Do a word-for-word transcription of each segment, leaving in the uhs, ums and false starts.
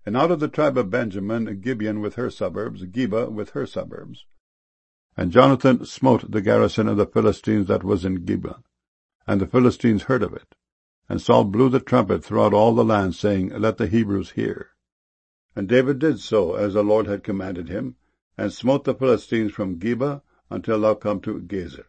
And out of the tribe of Benjamin, Gibeon with her suburbs, Geba with her suburbs. And Jonathan smote the garrison of the Philistines that was in Geba. And the Philistines heard of it. And Saul blew the trumpet throughout all the land, saying, Let the Hebrews hear. And David did so, as the Lord had commanded him, and smote the Philistines from Geba until thou come to Gezer.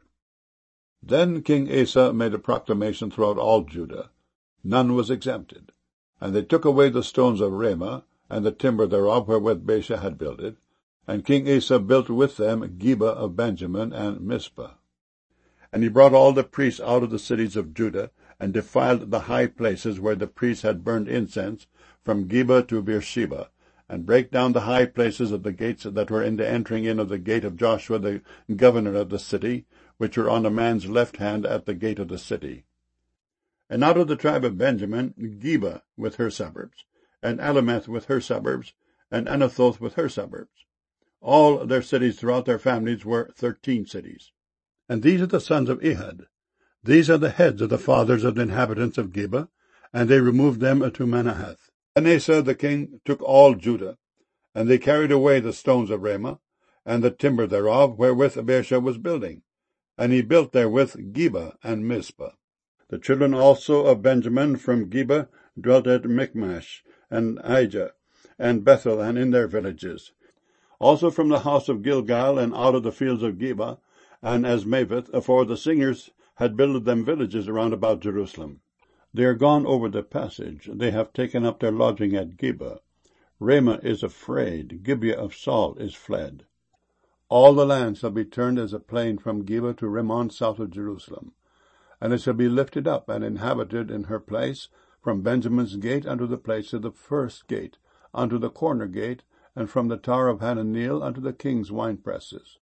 Then King Asa made a proclamation throughout all Judah. None was exempted. And they took away the stones of Ramah, and the timber thereof wherewith Baasha had builded. And King Asa built with them Geba of Benjamin and Mizpah. And he brought all the priests out of the cities of Judah, and defiled the high places where the priests had burned incense, from Geba to Beersheba, and brake down the high places of the gates that were in the entering in of the gate of Joshua the governor of the city, which were on a man's left hand at the gate of the city. And out of the tribe of Benjamin, Geba with her suburbs, and Alameth with her suburbs, and Anathoth with her suburbs. All their cities throughout their families were thirteen cities. And these are the sons of Ehud. These are the heads of the fathers of the inhabitants of Geba, and they removed them to Manahath. And Asa the king took all Judah, and they carried away the stones of Ramah, and the timber thereof, wherewith Baasha was building. And he built therewith Geba and Mizpah. The children also of Benjamin from Geba dwelt at Michmash, and Aijah, and Bethel, and in their villages. Also from the house of Gilgal, and out of the fields of Geba, and Asmaveth, for the singers had builded them villages around about Jerusalem. They are gone over the passage. They have taken up their lodging at Geba. Ramah is afraid. Gibeah of Saul is fled. All the land shall be turned as a plain from Geba to Rimmon south of Jerusalem. And it shall be lifted up and inhabited in her place, from Benjamin's gate unto the place of the first gate, unto the corner gate, and from the tower of Hananeel unto the king's winepresses.